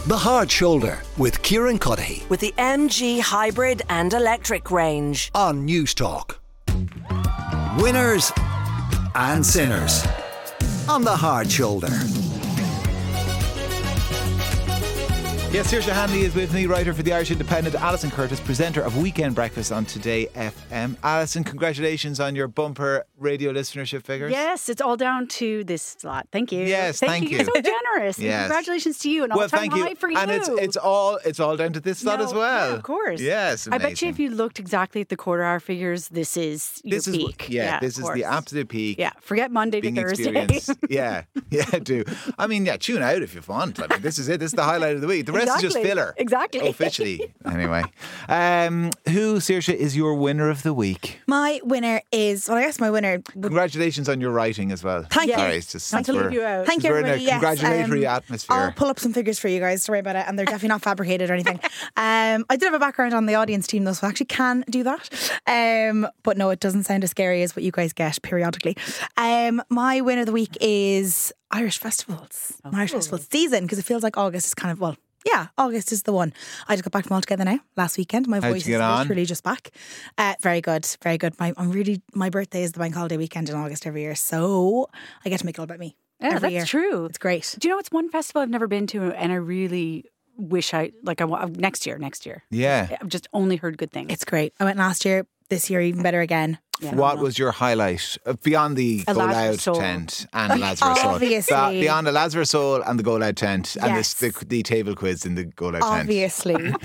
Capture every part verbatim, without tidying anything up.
The Hard Shoulder with Kieran Cuddihy with the M G hybrid and electric range on News Talk. Winners and sinners on The Hard Shoulder. Yes, Saoirse Hanley is with me, writer for the Irish Independent. Alison Curtis, presenter of Weekend Breakfast on Today F M. Alison, congratulations on your bumper radio listenership figures. Yes, it's all down to this slot. Thank you. Yes, thank, thank you. You're so generous. Yes. Congratulations to you, and well, all-time thank you. high for you. And it's it's all it's all down to this slot no, as well. Yeah, of course. Yes, amazing. I bet you if you looked exactly at the quarter hour figures, this is your this is, peak. Yeah, yeah this is the absolute peak. Yeah, forget Monday to Thursday. yeah, yeah, do. I mean, yeah, tune out if you want. I mean, this is it. This is the highlight of the week. The rest exactly. is just filler. Exactly. Officially. Anyway, um, who, Saoirse, is your winner of the week? My winner is, well, I guess my winner. Congratulations on your writing as well. Thank you. Sorry, it's just Not to leave you out. Thank you, we're in a everybody. Yes, congratulatory um, atmosphere. I'll pull up some figures for you guys. Don't worry about it, and they're definitely not fabricated or anything. Um, I did have a background on the audience team, though, so I actually can do that. Um, but no, it doesn't sound as scary as what you guys get periodically. Um, my winner of the week is Irish festivals. Oh. Irish festival season, because it feels like August is kind of, well, yeah, August is the one. I just got back from Altogether now last weekend. My How'd voice you is get on? literally just back. Uh, very good, very good. My, I'm really, my birthday is the bank holiday weekend in August every year, so I get to make it all about me. Yeah, every that's year. true. It's great. Do you know it's one festival I've never been to, and I really wish I like I want next year. Next year, Yeah. I've just only heard good things. It's great. I went last year. This year, even better again. Yeah. What was your highlight uh, beyond the A Go Lazarus Loud Soul. tent and the Lazarus Soul? Obviously. Ba- beyond the Lazarus Soul and the Go Loud tent and Yes. this, the, the table quiz in the Go Loud tent. Obviously.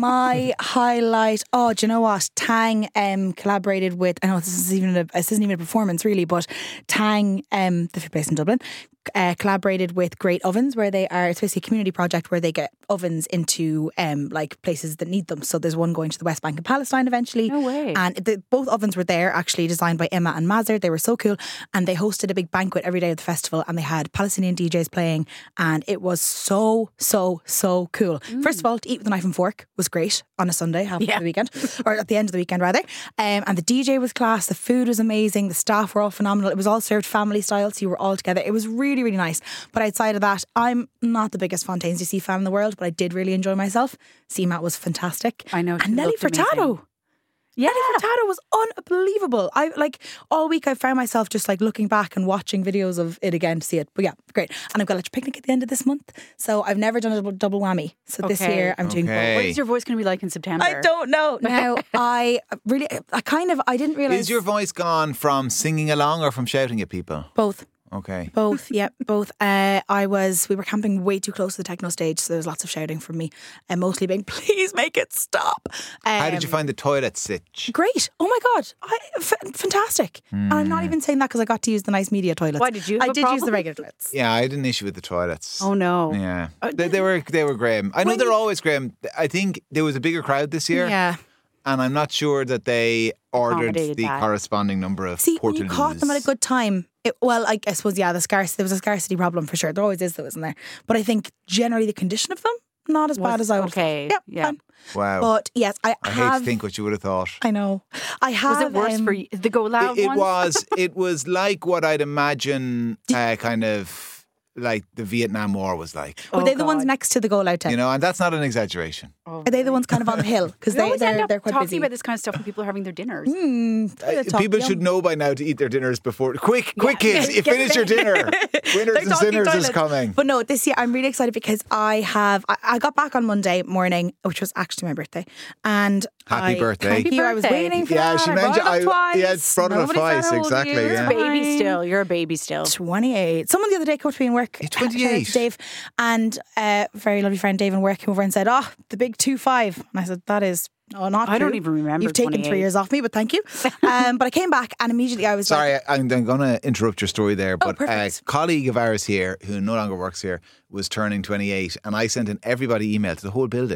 My highlight, oh, do you know what? Tang um, collaborated with, I know this is even a, this isn't even a performance really, but Tang, um, the based in Dublin, uh, collaborated with Great Ovens, where they are, it's basically a community project where they get ovens into um, like places that need them. So there's one going to the West Bank and Palestine eventually. No way. And the, both ovens were there, actually designed by Emma and Mazar. They were so cool. And they hosted a big banquet every day of the festival, and they had Palestinian D Js playing, and it was so, so, so cool. Mm. First of all, to eat with a knife and fork was great on a Sunday, half yeah. of the weekend, or at the end of the weekend rather. Um, and the D J was class, the food was amazing, the staff were all phenomenal. It was all served family style, so you were all together. It was really, really nice. But outside of that, I'm not the biggest Fontaines D C fan in the world, but I did really enjoy myself. C MAT was fantastic. I know. And Nelly Furtado. Yeah. Nelly Furtado was unbelievable. I like all week I found myself just like looking back and watching videos of it again to see it. But yeah, great. And I've got Electric Picnic at the end of this month. So I've never done a double, double whammy. So this Okay. year I'm doing Okay. both. What is your voice going to be like in September? I don't know. Now I really I kind of I didn't realise Is your voice gone from singing along or from shouting at people? both. Okay. Both, yeah, both. Uh, I was, we were camping way too close to the techno stage, so there was lots of shouting from me, and mostly being, please make it stop. Um, How did you find the toilet sitch? Great. Oh my God. I, f- fantastic. Mm. And I'm not even saying that because I got to use the nice media toilets. Why, did you have I a did use problem? the regular toilets. Yeah, I had an issue with the toilets. Oh no. Yeah, they, they were they were grim. I know When they're you- always grim. I think there was a bigger crowd this year, Yeah. and I'm not sure that they ordered Accommodated the that. corresponding number of See, when you portaloos. caught them at a good time, it, well, I, I suppose, yeah, the scarce, there was a scarcity problem for sure. There always is, though, isn't there? But I think generally the condition of them, not as Was bad as I would okay, have. yeah. Fine. Wow. But yes, I, I have. hate to think what you would have thought. I know. I have. Was it worse um, for you? The Go Loud It, it ones? was. It was like what I'd imagine, uh, kind of like the Vietnam War was like. Were Oh, they the ones God. next to the Go Loud tent? You know, and that's not an exaggeration. Are they the ones kind of on the hill? Because We they, always end they're, up they're quite talking busy. about this kind of stuff when people are having their dinners. Mm, Uh, talk people yum. should know by now to eat their dinners before. Quick, quick, Yeah. kids! You Get finish your it in. dinner. Winners and They're talking sinners is toilets. coming. But no, this year I'm really excited because I have. I, I got back on Monday morning, which was actually my birthday, and Happy I, birthday. Thank Happy you. I was birthday. waiting for Yeah, that. she I brought mentioned- it up I- twice. yeah, brought it up Nobody's twice, that old, exactly, you. You're yeah. a baby Fine. still. You're a baby still. twenty-eight. Someone the other day came up to me in work. You're shout out to twenty-eight. Dave, and a very lovely friend Dave in work came over and said, "Oh, the big two five." And I said, "That is." Oh, not I don't true. even remember You've taken twenty-eight. three years off me, but thank you. Um, but I came back and immediately I was Sorry, like, I- I'm, I'm going to interrupt your story there, but a perfect. colleague of ours here who no longer works here was turning twenty-eight, and I sent an everybody email to the whole building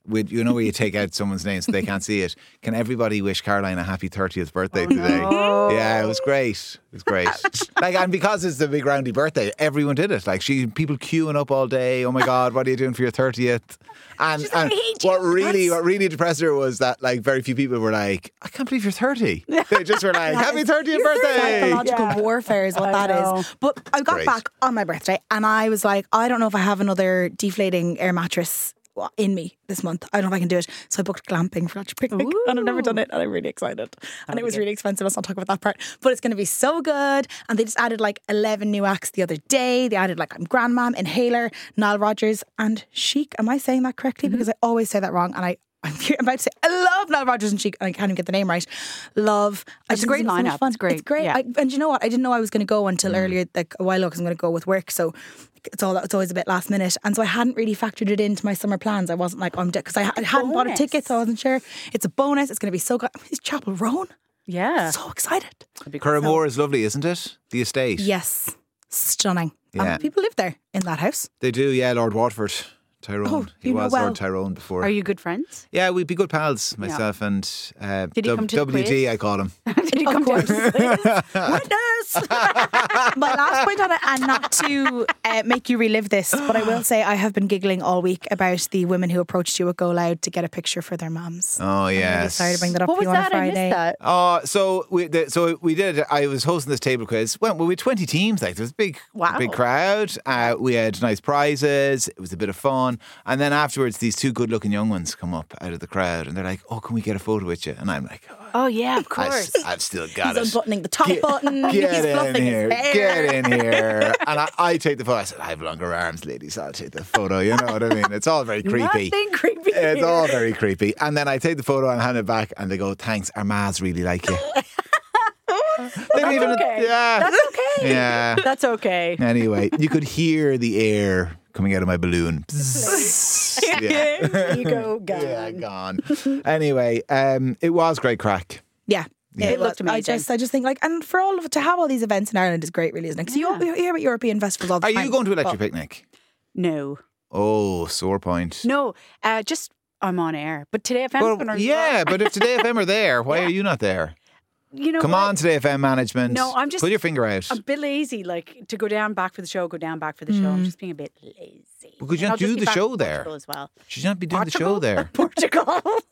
with, you know, where you take out someone's name so they can't see it. Can everybody wish Caroline a happy thirtieth birthday today? no. Yeah, it was great. It was great. Like, and because it's the big roundy birthday, everyone did it. Like, she, people queuing up all day. Oh my God, what are you doing for your thirtieth? And, She's like, and "I hate you." what really, That's- what really depressed her was that like very few people were like, I can't believe you're thirty. They just were like, happy thirtieth birthday. Psychological Yeah. warfare is what I that know. is. But I got great. back on my birthday and I was like, I don't know if I have another deflating air mattress in me this month. I don't know if I can do it. So I booked glamping for Electric Picnic and I've never done it and I'm really excited. And it was really expensive. Let's not talk about that part. But it's going to be so good. And they just added like eleven new acts the other day. They added like I'm Grandmam, Inhaler, Nile Rodgers and Chic. Am I saying that correctly? Because I always say that wrong and I I'm about to say, I love Nile Rodgers and Chic, and I can't even get the name right. Love. I It's just a great think so much lineup. fun. It's great. It's great. Yeah. I, and you know what? I didn't know I was going to go until earlier, like a while ago, because I'm going to go with work. So it's all it's always a bit last minute, and so I hadn't really factored it into my summer plans. I wasn't like, oh, I'm because I, I hadn't bought a bonus. ticket, so I wasn't sure. It's a bonus. It's going to be so good. It's Chapel Roan. Yeah. So excited. Curramore is lovely, isn't it? The estate. Yes, stunning. Yeah. And people live there in that house. They do, yeah, Lord Watford. Tyrone. Oh, he you know was well. Lord Tyrone before. Are you good friends? Yeah, we'd be good pals, myself and uh, Did he W- come to the W D, quiz? I call him. Did he Of come course. to Witness! My last point on it, and not to uh, make you relive this, but I will say I have been giggling all week about the women who approached you at Go Loud to get a picture for their mums. Oh, I'm really yes. sorry to bring that up What to was you on a that? I Friday. missed that. Oh, so we the, so we did. I was hosting this table quiz. Well, we had twenty teams. Like there was a big, Wow. big crowd. Uh, we had nice prizes. It was a bit of fun. And then afterwards, these two good-looking young ones come up out of the crowd, and they're like, "Oh, can we get a photo with you?" And I'm like, oh, Oh yeah, of I, course. have still got He's it. unbuttoning the top button. Get He's in fluffing here. his hair. Get in here. And I, I take the photo. I said, I have longer arms, ladies. So I'll take the photo. You know what I mean? It's all very creepy. Nothing creepy. It's here. all very creepy. And then I take the photo and hand it back, and they go, "Thanks, our mas really like you." They don't even, okay. yeah, That's okay. yeah. That's okay. Anyway, you could hear the air coming out of my balloon. yeah. Ego gone. yeah, gone. Anyway, um, it was great crack. Yeah. Yeah. It looked was. I amazing. just, I just think like, and for all of it to have all these events in Ireland is great, really, isn't it? Because Yeah. you, you hear about European festivals all the Are time. you going to Electric But- Picnic? No, Oh, sore point. no. Uh, just I'm on air, but today F M's Well, going to yeah, but if Today F M are there, why Yeah. are you not there? You know, Come what? on, Today F M management. No, I'm just- Pull your finger out. I'm a bit lazy, like to go down back for the show, go down back for the show. I'm just being a bit lazy. Well, could you And not I'll just do be the back show in there? Portugal as well. Should you not be doing the show there? Portugal.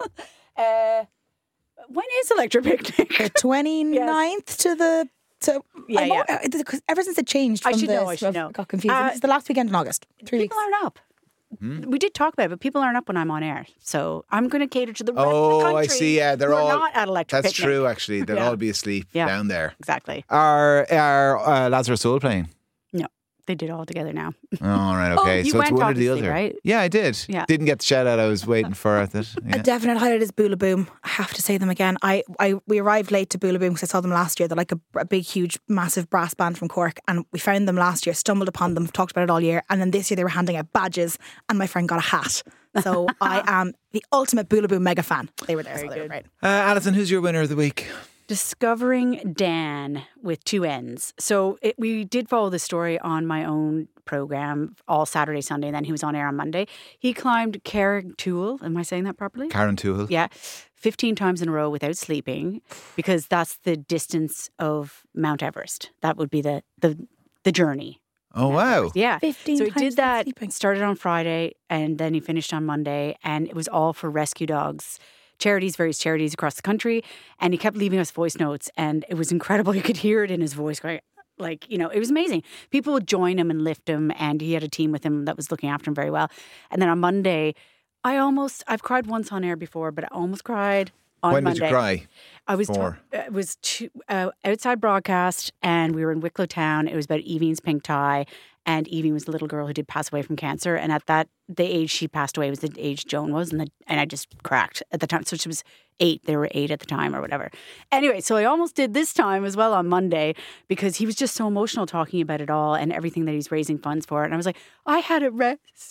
uh, when is Electric Picnic? The twenty-ninth to the. To, Yeah, I'm yeah. al- uh, because ever since it changed, I from should the, know, I should I know. got confused. Uh, It's the last weekend in August. Three People weeks. aren't up. We did talk about it, but people aren't up when I'm on air. So I'm going to cater to the rest Oh, of the I country. see. Yeah, they're who are all. not at Electric That's Picnic. true, actually. They'll Yeah. all be asleep Yeah. down there. Exactly. Are are uh, Lazarus Soul playing? No, they did all together now. Oh, all right, okay. you so it's went, one or the obviously, other, right? Yeah, I did. Yeah. Didn't get the shout out I was waiting for at it. A Yeah. definite highlight is Bula Boom. I have to say them again. I, I we arrived late to Bula Boom because I saw them last year. They're like a, a big, huge, massive brass band from Cork, and we found them last year. Stumbled upon them, talked about it all year, and then this year they were handing out badges, and my friend got a hat. So I am the ultimate Bula Boom mega fan. They were there, so they were great. Uh, Alison, who's your winner of the week? Discovering Dan with two N's. So it, we did follow the story on my own program all Saturday, Sunday, and then he was on air on Monday. He climbed Carrigtwohill. Am I saying that properly? Karen Tuchel. Yeah, fifteen times in a row without sleeping, because that's the distance of Mount Everest. That would be the the the journey. Oh, wow. Yeah. fifteen So he times did without that, sleeping. started on Friday, and then he finished on Monday, and it was all for rescue dogs. Charities, various charities across the country. And he kept leaving us voice notes, and it was incredible. You could hear it in his voice going, like, you know, it was amazing. People would join him and lift him, and he had a team with him that was looking after him very well. And then on Monday, I almost, I've cried once on air before, but I almost cried on When Monday. did you cry? I was For? ta- it was two, uh, outside broadcast, and we were in Wicklow Town. It was about Evie's pink tie, and Evie was the little girl who did pass away from cancer. And at that, the age she passed away was the age Joan was, and the, and I just cracked at the time. So she was eight; they were eight at the time, or whatever. Anyway, so I almost did this time as well on Monday, because he was just so emotional talking about it all and everything that he's raising funds for. And I was like, I had a rescue.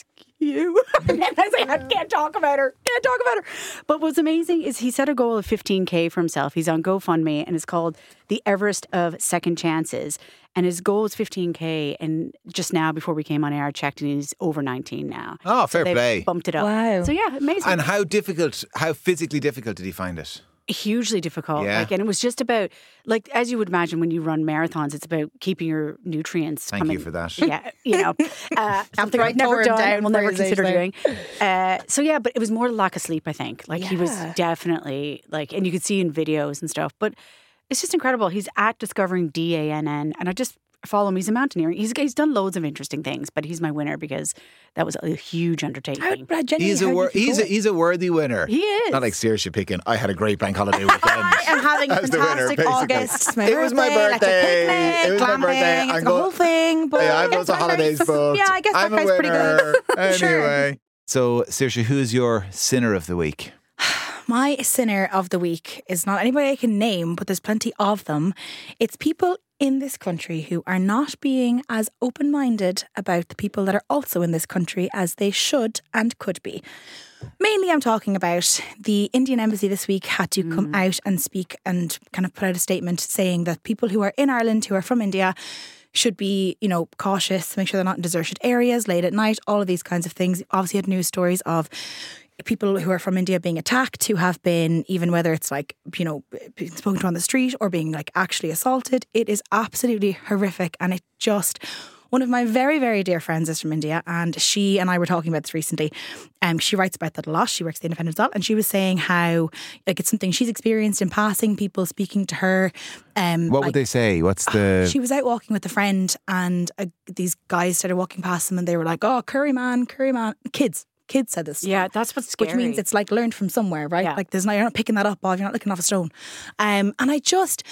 you. And I was like, I can't talk about her. Can't talk about her. But what's amazing is he set a goal of fifteen K for himself. He's on GoFundMe and it's called the Everest of Second Chances. And his goal is fifteen K. And just now, before we came on air, I checked and he's over nineteen now. Oh, fair so they've play. Bumped it up. Wow. So yeah, amazing. And how difficult, how physically difficult did he find it? Hugely difficult. Yeah. Like, and it was just about, like, as you would imagine when you run marathons, it's about keeping your nutrients Thank coming. you for that. Yeah, you know, uh, something write I've never Torrin done down and will for never his age consider there. doing. Uh, so yeah, but it was more lack of sleep, I think. Like he was Yeah. definitely like, and you could see in videos and stuff, but it's just incredible. He's at Discovering D A N N and I just follow him. He's a mountaineer. He's, he's done loads of interesting things, but he's my winner because that was a huge undertaking. How, Brad, Jenny, He's a, how wor- did you he's, go? a, he's a worthy winner. He is. Not like seriously picking, I had a great bank holiday weekend. I am having a As the winner, fantastic basically. August. It's my It was my birthday, let's have a birthday. picnic, It was my glamping, birthday. It's I'm the go- whole thing. But Yeah, I've I lots guess of my holidays price- booked. Yeah, I guess I'm my a price pretty winner. good. Anyway. Sure. So, Saoirse, who's your sinner of the week? My sinner of the week is not anybody I can name, but there's plenty of them. It's people in this country who are not being as open-minded about the people that are also in this country as they should and could be. Mainly I'm talking about the Indian Embassy this week had to come Mm. out and speak and kind of put out a statement saying that people who are in Ireland who are from India should be, you know, cautious, make sure they're not in deserted areas late at night, all of these kinds of things. Obviously had news stories of people who are from India being attacked, who have been, even whether it's like, you know, being spoken to on the street or being like actually assaulted. It is absolutely horrific. And it just, one of my very, very dear friends is from India and she and I were talking about this recently. Um, she writes about that a lot. She works at the Independent Result and she was saying how like it's something she's experienced in passing, people speaking to her. Um, What like, would they say? What's the... she was out walking with a friend and uh, these guys started walking past them and they were like, oh, curry man, curry man. Kids. Kids said this. Yeah, that's what's scary. Which means it's like learned from somewhere, right? Yeah. Like there's not, you're not picking that up off, you're not looking off a stone. Um, and I just,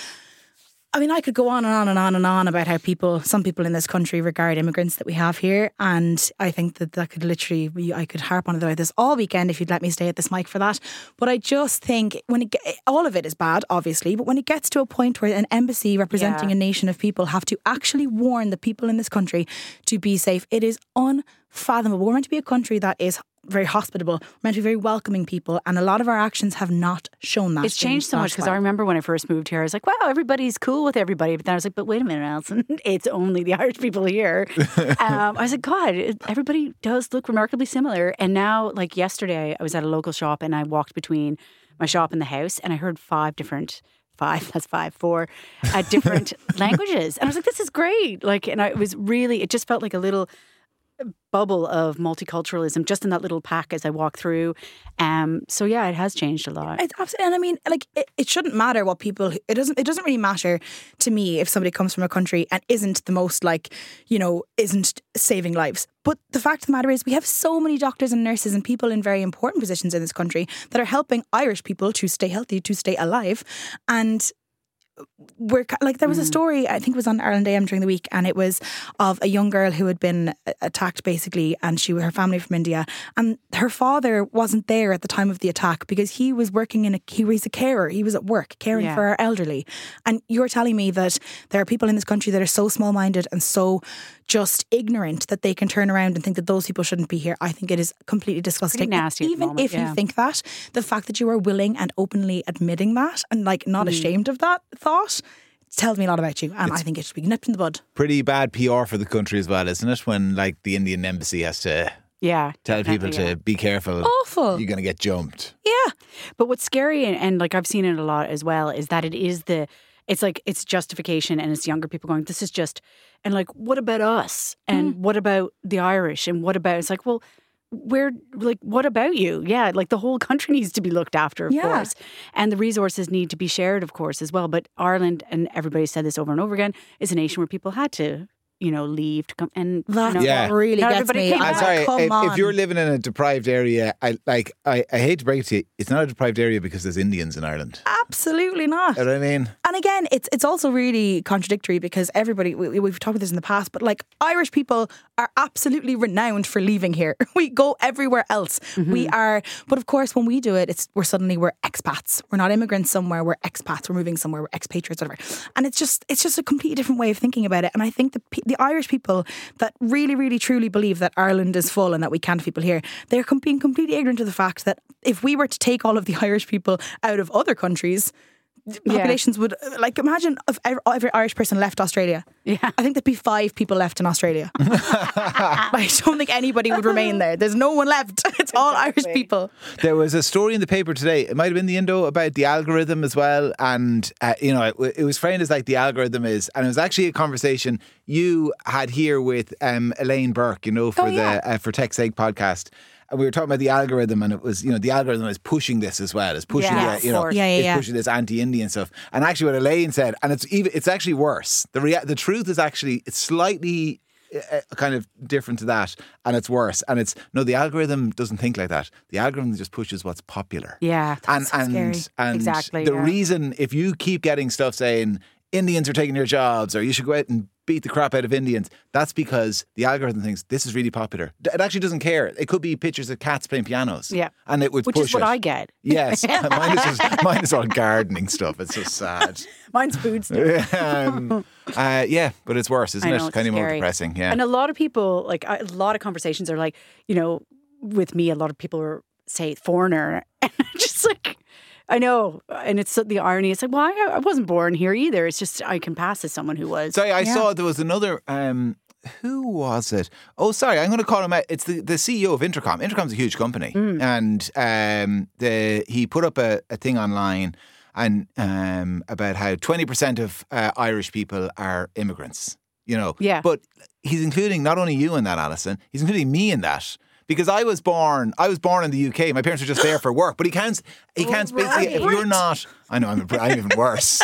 I mean, I could go on and on and on and on about how people, some people in this country regard immigrants that we have here. And I think that that could literally, be, I could harp on about this all weekend if you'd let me stay at this mic for that. But I just think when it, ge- all of it is bad, obviously, but when it gets to a point where an embassy representing Yeah. a nation of people have to actually warn the people in this country to be safe, it is unfathomable. We're meant to be a country that is very hospitable, we're meant to be very welcoming people, and a lot of our actions have not shown that. It's changed so in much that because I while. remember when I first moved here, I was like, wow, everybody's cool with everybody. But then I was like, but wait a minute, Alison, it's only the Irish people here. um, I was like, God, it- everybody does look remarkably similar. And now, like yesterday, I was at a local shop and I walked between my shop and the house and I heard five different Five, that's five, four, uh, different languages. And I was like, this is great. Like, and I, it was really, it just felt like a little bubble of multiculturalism just in that little pack as I walk through. Um, so yeah, it has changed a lot. It's absolutely, and I mean, like, it, it shouldn't matter what people. It doesn't. It doesn't really matter to me if somebody comes from a country and isn't the most like, you know, isn't saving lives. But the fact of the matter is, we have so many doctors and nurses and people in very important positions in this country that are helping Irish people to stay healthy, to stay alive, and. We're like there was a story I think it was on Ireland A M during the week, and it was of a young girl who had been attacked basically, and she her family from India, and her father wasn't there at the time of the attack because he was working in a he was a carer, he was at work caring Yeah. for our elderly. And you're telling me that there are people in this country that are so small minded and so just ignorant that they can turn around and think that those people shouldn't be here. I think it is completely disgusting. Pretty nasty And at the even moment, if yeah. you think that, the fact that you are willing and openly admitting that and like not Mm. ashamed of that thought tells me a lot about you, and I think it should be nipped in the bud. Pretty bad P R for the country as well, isn't it? When like the Indian embassy has to Yeah. tell people definitely, yeah. to be careful. Awful. You're going to get jumped. Yeah. But what's scary, and, and like I've seen it a lot as well, is that it is the, it's like, it's justification and it's younger people going, this is just, and like, what about us? And what about the Irish? And what about, it's like, well, where, like, what about you? Yeah, like the whole country needs to be looked after, of Yeah. course. And the resources need to be shared, of course, as well. But Ireland, and everybody said this over and over again, is a nation where people had to, you know, leave to come and, That's you know, Yeah. what really Not gets everybody me. came I'm I'm back. like, sorry, come if, on. if you're living in a deprived area, I like I, I hate to break it to you, it's not a deprived area because there's Indians in Ireland. Absolutely not. You know what I mean? And again, it's it's also really contradictory because everybody, we, we've talked about this in the past, but like Irish people are absolutely renowned for leaving here. We go everywhere else. We are, but of course, when we do it, it's we're suddenly we're expats. We're not immigrants somewhere. We're expats. We're moving somewhere. We're expatriates, whatever. And it's just it's just a completely different way of thinking about it. And I think the pe- the Irish people that really, really, truly believe that Ireland is full and that we can't have people here, they're com- being completely ignorant of the fact that if we were to take all of the Irish people out of other countries, populations yeah. would, like, imagine if every Irish person left Australia. Yeah. I think there'd be five people left in Australia. I don't think anybody would remain there. There's no one left. It's all exactly. Irish people. There was a story in the paper today, it might have been the Indo, about the algorithm as well. And, uh, you know, it, it was framed as like the algorithm is, and it was actually a conversation you had here with um, Elaine Burke, you know, for oh, yeah. the uh, for Tech's Sake podcast. And we were talking about the algorithm, and it was, you know, the algorithm is pushing this as well. It's pushing, yeah, the, you know, yeah, yeah, it's yeah. pushing this anti-Indian stuff. And actually, what Elaine said, and it's even, it's actually worse. The rea- the truth is actually, it's slightly uh, kind of different to that, and it's worse. And it's no, the algorithm doesn't think like that. The algorithm just pushes what's popular. Yeah, and so and scary. and exactly. the yeah. reason, if you keep getting stuff saying Indians are taking your jobs, or you should go out and beat the crap out of Indians, that's because the algorithm thinks this is really popular. It actually doesn't care. It could be pictures of cats playing pianos. Yeah. And it would Which push is what it. I get. Yes. mine, is just, mine is all gardening stuff. It's so sad. Mine's food stuff. um, uh, yeah, but it's worse, isn't I know, it? it's Kind of more scary. depressing. Yeah. And a lot of people, like a lot of conversations are like, you know, with me, a lot of people are, say, foreigner. And I'm just like, I know. And it's the irony. It's like, well, I, I wasn't born here either. It's just I can pass as someone who was. Sorry, I Yeah. saw there was another. Um, who was it? Oh, sorry, I'm going to call him out. It's the, the C E O of Intercom. Intercom's a huge company. Mm. And um, the he put up a, a thing online and um, about how twenty percent of uh, Irish people are immigrants. You know, Yeah. But he's including not only you in that, Alison, he's including me in that. Because I was born, I was born in the U K. My parents were just there for work. But he counts. He counts basically. If you're not, I know I'm, I'm even worse.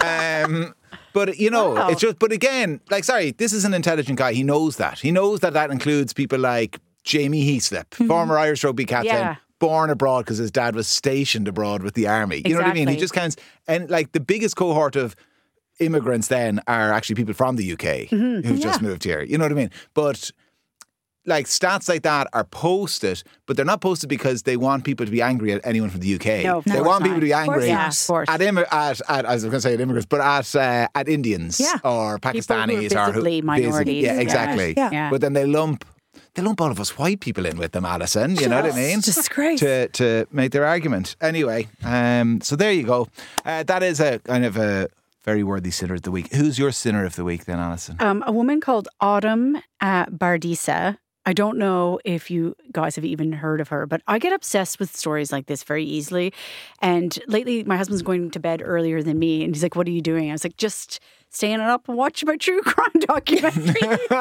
Um, but you know, Wow. it's just. But again, like, sorry, this is an intelligent guy. He knows that. He knows that that includes people like Jamie Heaslip, former Irish rugby captain. Yeah. Born abroad because his dad was stationed abroad with the army. You know what I mean? He Exactly. just counts, and like the biggest cohort of immigrants then are actually people from the U K Mm-hmm. who've just moved here. You know what I mean? But like stats like that are posted, but they're not posted because they want people to be angry at anyone from the U K. No, of they course want not. people to be Of course angry not. Yeah, of course. at, Im- at, at I was going to say at immigrants, but at uh, at Indians Yeah. or Pakistanis or who- visibly minorities. Yeah, Yeah. exactly. Yeah. Yeah. But then they lump they lump all of us white people in with them, Alison. You know what I mean? Disgrace. To to make their argument. Anyway, um, so there you go. Uh, that is a kind of a very worthy sinner of the week. Who's your sinner of the week then, Alison? Um, a woman called Autumn uh, Bardisa. I don't know if you guys have even heard of her, but I get obsessed with stories like this very easily. And lately, my husband's going to bed earlier than me, and he's like, "What are you doing?" I was like, "Just staying up and watching my true crime documentary."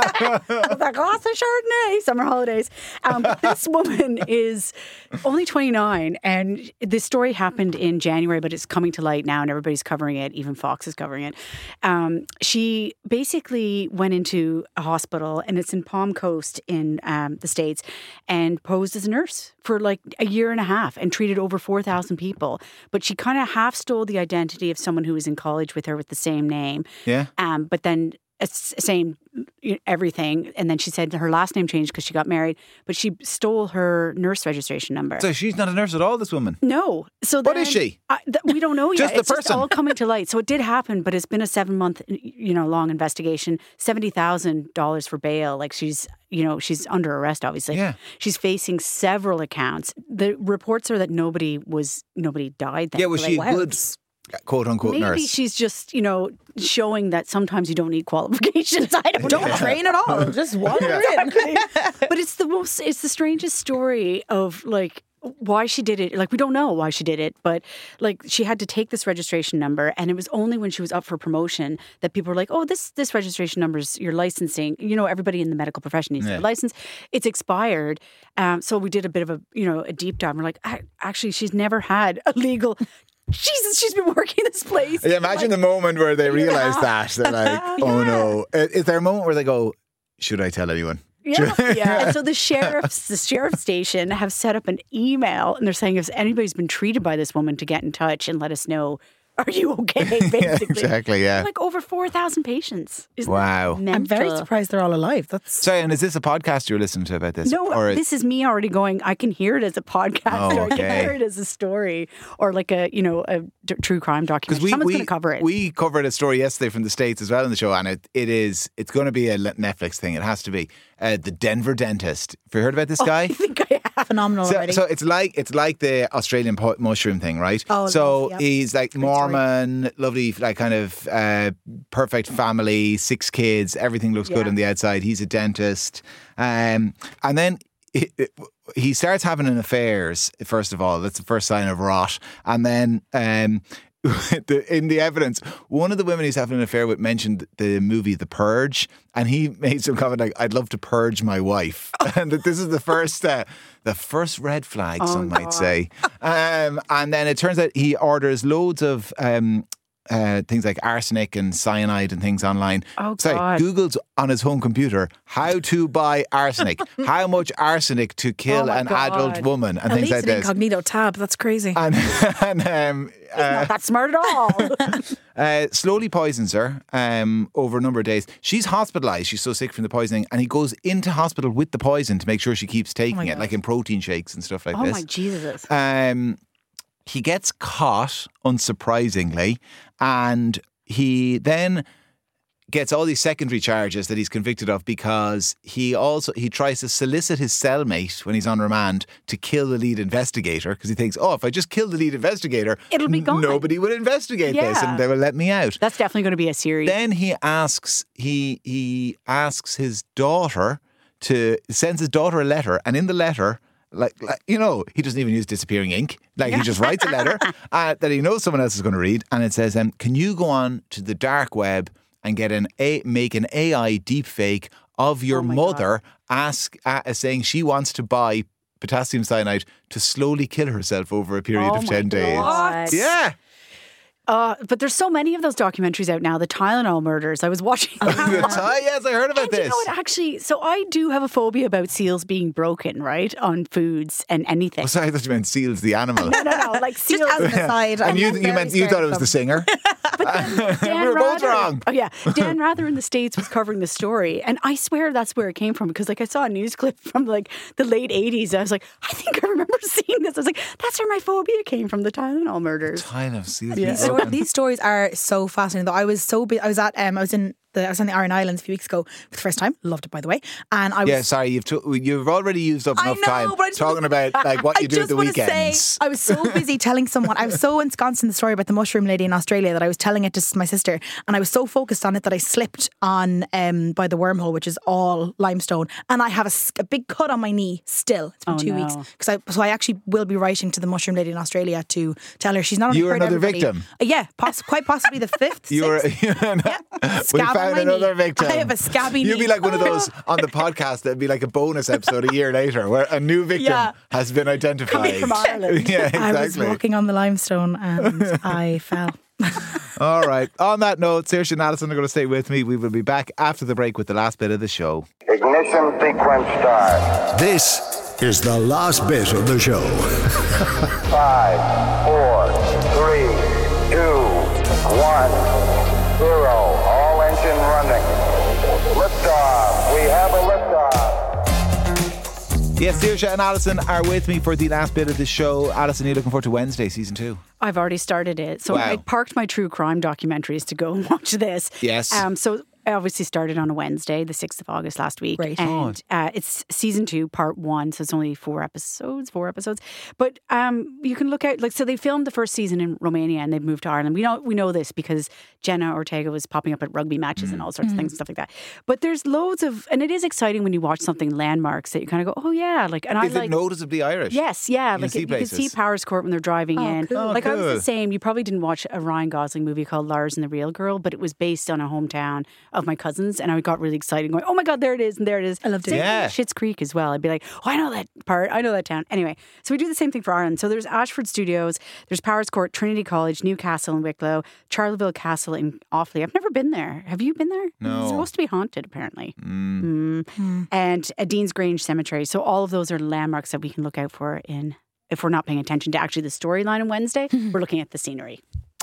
I was like, "Oh, it's a Chardonnay, summer holidays." Um, but this woman is only twenty-nine, and this story happened in January, but it's coming to light now, and everybody's covering it. Even Fox is covering it. Um, she basically went into a hospital, and it's in Palm Coast in um, the States, and posed as a nurse for like a year and a half and treated over four thousand people. But she kind of half stole the identity of someone who was in college with her with the same name. Yeah. Um, but then it's same everything. And then she said her last name changed because she got married, but she stole her nurse registration number. So she's not a nurse at all, this woman. No. So What then, is she? I, th- we don't know yet. Just the it's just person. all coming to light. So it did happen, but it's been a seven month, you know, long investigation. Seventy thousand dollars for bail. Like she's, you know, she's under arrest. Obviously, Yeah. She's facing several accounts. The reports are that nobody was, nobody died. Yeah, was thankfully. she a good, quote unquote, Maybe nurse? she's just, you know, showing that sometimes you don't need qualifications. I don't Don't know. train at all. Just wander in. But it's the most, it's the strangest story of like why she did it. Like we don't know why she did it, but like she had to take this registration number, and it was only when she was up for promotion that people were like, "Oh, this this registration number is your licensing." You know, everybody in the medical profession needs Yeah. a license. It's expired. Um, so we did a bit of a you know a deep dive. We're like, I, actually, she's never had a legal. Jesus, she's been working this place. Yeah, imagine the moment where they realise that. They're like, oh no. Is is there a moment where they go, should I tell anyone? Yeah, yeah. And so the sheriff's the sheriff station have set up an email, and they're saying if anybody's been treated by this woman to get in touch and let us know are you okay? Basically, Yeah, exactly, yeah. Like over four thousand patients. Isn't Wow. that I'm very mental? surprised they're all alive. That's Sorry, and is this a podcast you're listening to about this? No, Or this is me already going, I can hear it as a podcast Oh, or I okay. can hear it as a story or like a, you know, a d- true crime documentary. we, Someone's we, going to cover it. we covered a story yesterday from the States as well in the show, and it, it is, it's going to be a Netflix thing. It has to be. Uh, the Denver Dentist. Have you heard about this guy? I think I have. phenomenal So, already. so it's like it's like the Australian po- mushroom thing, right? Oh, so love, yeah. he's like Mormon, lovely, like kind of uh, perfect family, six kids, everything looks good Yeah. on the outside. He's a dentist, um, and then he, he starts having an affairs. First of all, that's the first sign of rot, and then. Um, the, in the evidence, one of the women he's having an affair with mentioned the movie The Purge, and he made some comment like, "I'd love to purge my wife," and that this is the first, uh, the first red flag, some might God. say. Um, and then it turns out he orders loads of um, uh, things like arsenic and cyanide and things online. Oh, Sorry, God. Google's on his home computer how to buy arsenic, how much arsenic to kill Oh, my an God. adult woman, and At things least like an this. incognito tab. That's crazy. And, and um, uh, Not that smart at all. uh, slowly poisons her um, over a number of days. She's hospitalised. She's so sick from the poisoning, and he goes into hospital with the poison to make sure she keeps taking it, God. like in protein shakes and stuff like oh this. my Jesus. Um, he gets caught, unsurprisingly, and he then gets all these secondary charges that he's convicted of because he also he tries to solicit his cellmate when he's on remand to kill the lead investigator because he thinks, oh, if I just kill the lead investigator, It'll be n- gone. nobody would investigate this Yeah. and they will let me out. That's definitely going to be a series. Then he asks he he asks his daughter to sends his daughter a letter, and in the letter, like, like you know, he doesn't even use disappearing ink. Like he just writes a letter uh, that he knows someone else is going to read, and it says, um, "Can you go on to the dark web and get an a make an A I deep fake of your Oh my mother, ask uh, saying she wants to buy potassium cyanide to slowly kill herself over a period Oh of my ten days." God. Yeah. Uh, but there's so many of those documentaries out now. The Tylenol murders. I was watching. Yes, I heard about And this. you know what? Actually, so I do have a phobia about seals being broken, right, on foods and anything. Oh, sorry, I thought you meant Seals the animal. No, no, no. Like seals. Just as an aside, And I'm you, you very meant you scared thought it of was the them. singer. Dan We were both Rather- wrong. Oh yeah, Dan Rather in the States was covering the story, and I swear that's where it came from because like I saw a news clip from like the late eighties. I was like, I think I remember seeing this. I was like, that's where my phobia came from, the Tylenol murders. Kind of Seals These being stor- broken. These stories are so fascinating. Though I was so bu- I was at um I was in the I was on the Iron Islands a few weeks ago for the first time. Loved it, by the way. And I was Yeah, sorry, you've to, you've already used up I enough know, time but I just talking wanna- about like what you I do at just the wanna weekends. Say, I was so busy telling someone, I was so ensconced in the story about the mushroom lady in Australia that I was telling it to my sister, and I was so focused on it that I slipped on um, by the wormhole, which is all limestone, and I have a, s- a big cut on my knee still. It's been Oh, two no. weeks because I so I actually will be writing to the mushroom lady in Australia to tell her she's not only You were hurt another everybody- victim. Uh, yeah, poss- quite possibly the fifth. You were, sixth. we Scab on found my another knee. victim. I have a scabby You'd be knee. like one of those on the podcast that'd be like a bonus episode a year later where a new victim Yeah. has been identified. from Ireland. Yeah, I was exactly. walking on the limestone and I fell. All right. On that note, Saoirse and Alison are going to stay with me. We will be back after the break with the last bit of the show. Ignition sequence start. This is the last bit of the show. Five, four, three, two, one, zero. All engine running. Liftoff. We have a liftoff. Yes, Saoirse and Alison are with me for the last bit of the show. Alison, are you looking forward to Wednesday, season two? I've already started it. So Wow. I parked my true crime documentaries to go and watch this. Yes. Um, so I obviously started on a Wednesday, the sixth of August last week. Great. And uh, it's season two, part one. So it's only four episodes, four episodes. But um, you can look out, like, so they filmed the first season in Romania and they've moved to Ireland. We know we know this because Jenna Ortega was popping up at rugby matches and all sorts of things and stuff like that. But there's loads of, and it is exciting when you watch something landmarks that you kind of go, oh yeah. Like, and I Is like. it noticeably Irish? Yes, yeah. You like can see you can see places. Powers Court when they're driving in. cool. Oh, like I was cool. the same. You probably didn't watch a Ryan Gosling movie called Lars and the Real Girl, but it was based on a hometown of my cousins, and I got really excited, going, "Oh my god, there it is, and there it is." I loved it. Yeah. Schitt's Creek as well. I'd be like, "Oh, I know that part. I know that town." Anyway, so we do the same thing for Ireland. So there's Ashford Studios, there's Powers Court, Trinity College, Newcastle in Wicklow, Charleville Castle in Offaly. I've never been there. Have you been there? No. It's supposed to be haunted, apparently. Mm. And a Dean's Grange Cemetery. So all of those are landmarks that we can look out for in. If we're not paying attention to actually the storyline on Wednesday, we're looking at the scenery.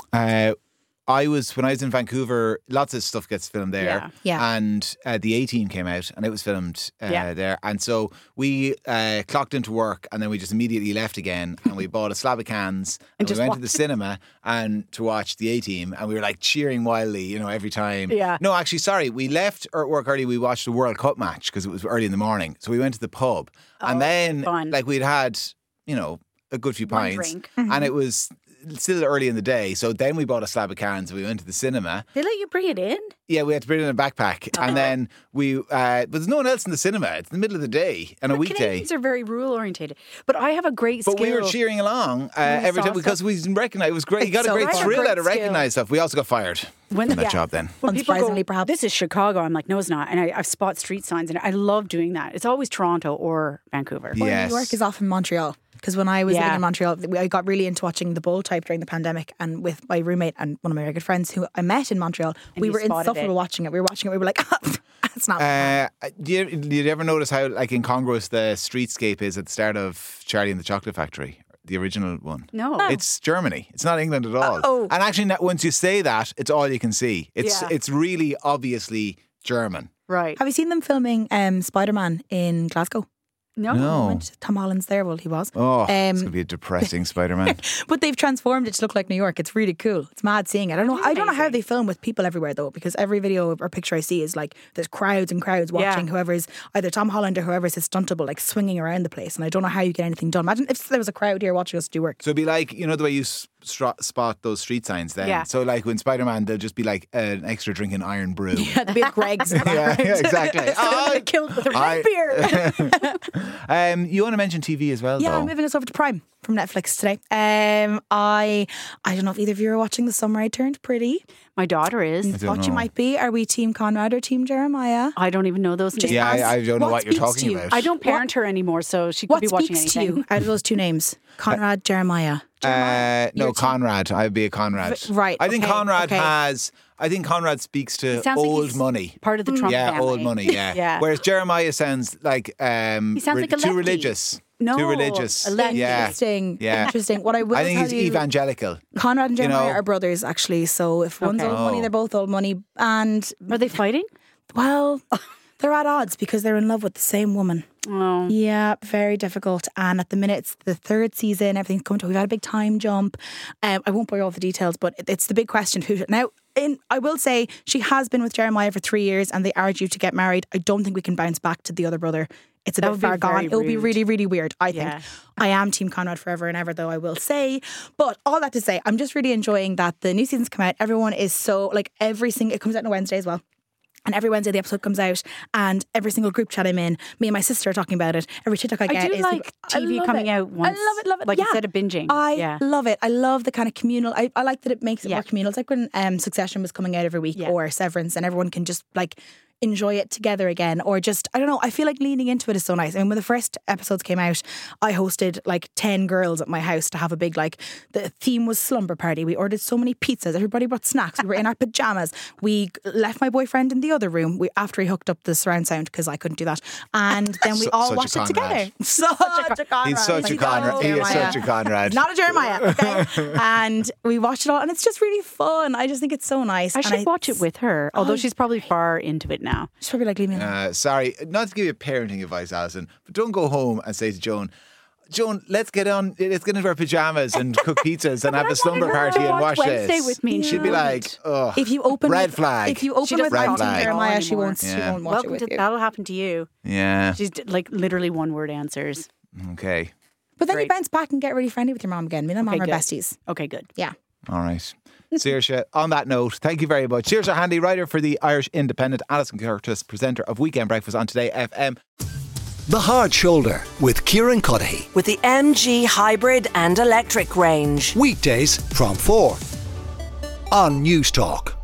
Uh, I was, when I was in Vancouver, lots of stuff gets filmed there. Yeah. Yeah. And uh, the A-Team came out and it was filmed uh, Yeah. there. And so we uh, clocked into work and then we just immediately left again and we bought a slab of cans and, And we just went to the watched. cinema and to watch the A-Team and we were like cheering wildly, you know, every time. Yeah. No, actually, sorry. We left at work early. We watched the World Cup match because it was early in the morning. So we went to the pub and then fun. like we'd had, you know, a good few One pints drink. and it was still early in the day. So then we bought a slab of cans and we went to the cinema. They let you bring it in? Yeah, we had to bring it in a backpack. And then we, uh, but there's no one else in the cinema. It's the middle of the day on a weekday. Canadians are very rule orientated. But I have a great skill. But we were cheering along uh, every saw time because we didn't recognise. It was great. You got It's a so great fun. thrill Great out of skill. recognising stuff. We also got fired When- from that yeah. job then. When people go, Unsurprisingly, perhaps. this is Chicago, I'm like, no, it's not. And I, I spot street signs and I love doing that. It's always Toronto or Vancouver. Well, Yes. New York is often Montreal. Because when I was Yeah. living in Montreal, I got really into watching The Bull Type during the pandemic, and with my roommate and one of my very good friends who I met in Montreal, we you were spotted insufferable it. watching it. We were watching it. We were like, "That's not." Uh, do you, did you ever notice how like incongruous the streetscape is at the start of Charlie and the Chocolate Factory, the original one? No. It's Germany. It's not England at all. Oh. And actually, now, once you say that, it's all you can see. It's Yeah. it's really obviously German. Right. Have you seen them filming um, Spider Man in Glasgow? No. No. Went to Tom Holland's there. Well, he was. Oh, it's Um, going to be a depressing Spider-Man. But they've transformed it to look like New York. It's really cool. It's mad seeing it. I don't know. I don't know how they film with people everywhere though, because every video or picture I see is like there's crowds and crowds watching Yeah. whoever's either Tom Holland or whoever's his stuntable, like swinging around the place. And I don't know how you get anything done. Imagine if there was a crowd here watching us do work. So it'd be like, you know, the way you s- stro- spot those street signs then. Yeah. So like when Spider-Man, they'll just be like uh, an extra drink in Iron Brew. Yeah, the big Greg's. yeah, yeah, exactly. Oh, killed with a red I- beer. um, you want to mention T V as well, Yeah, though? I'm moving us over to Prime from Netflix today. Um, I I don't know if either of you are watching The Summer I Turned Pretty. My daughter is. don't Thought you know. might be. Are we Team Conrad or Team Jeremiah? I don't even know those names. Yeah, As- I, I don't know what what you're speaks to talking you? about. I don't parent her anymore, so she could What be watching speaks to anything. you out of those two names? Conrad, Jeremiah. Uh, no, Your team- Conrad. I'd be a Conrad. V- right, I think okay, Conrad okay. has. I think Conrad speaks to He sounds like old he's money. Part of the Trump Yeah, family. old money. Yeah. Yeah. Whereas Jeremiah sounds like um, He sounds re- like a too lefty. religious. No, too religious. a lefty. Yeah. Interesting. Yeah. Interesting. What I will I think tell he's you, evangelical. Conrad and you Jeremiah know. are brothers, actually. So if one's Okay. old money, Oh. they're both old money. And Are they fighting? well, they're at odds because they're in love with the same woman. Oh. Yeah, very difficult. And at the minute, it's the third season. Everything's coming to. We've had a big time jump. Um, I won't bore you all the details, but it- it's the big question. Who now? In I will say she has been with Jeremiah for three years, and they are due to get married. I don't think we can bounce back to the other brother. It's a That bit would be far gone. very It would be rude. really, really weird. I think. Yeah. I am Team Conrad forever and ever, though I will say. But all that to say, I'm just really enjoying that the new season's come out. Everyone is so like every single. It comes out on a Wednesday as well. And every Wednesday the episode comes out, and every single group chat I'm in, me and my sister are talking about it. Every TikTok I I get do is like I T V love coming it. out once. I love it, love it. Like yeah. instead of binging. I yeah. love it. I love the kind of communal. I, I like that it makes it Yeah. more communal. It's like when um, Succession was coming out every week, Yeah. or Severance, and everyone can just like enjoy it together again, or just I don't know. I feel like leaning into it is so nice. I mean, when the first episodes came out, I hosted like ten girls at my house to have a big like. The theme was slumber party. We ordered so many pizzas. Everybody brought snacks. We were in our pajamas. We left my boyfriend in the other room. We after he hooked up the surround sound because I couldn't do that, and then we Su- all such a watched it Conrad. together. Such a Conrad. He's such a Like, Conrad. oh, He is Jeremiah. such a Conrad. Not a Jeremiah, okay? And we watched it all, and it's just really fun. I just think it's so nice. I And should watch it with her, although she's probably far into it now. She's probably like, leave me alone. Uh, sorry, not to give you parenting advice, Alison, but don't go home and say to Joan, Joan, let's get on, let's get into our pajamas and cook pizzas and have a slumber party and watch Wednesday this. with me and She'd she be like, wouldn't. oh, If you open red with, flag. if you open She with doesn't talk to Team me at Jeremiah, all she anymore. won't. She Yeah. won't watch Welcome it to with you. that'll happen to you. yeah, She's d- like literally one word answers. okay, But then you Great. bounce back and get really friendly with your mom again. Me and my mom Okay, are good. besties. Okay, good. Yeah. all right. Saoirse, on that note, thank you very much. Saoirse Handy, writer for the Irish Independent, Alison Curtis, presenter of Weekend Breakfast on Today F M. The Hard Shoulder with Kieran Cuddihy. With the M G hybrid and electric range. Weekdays from four on News Talk.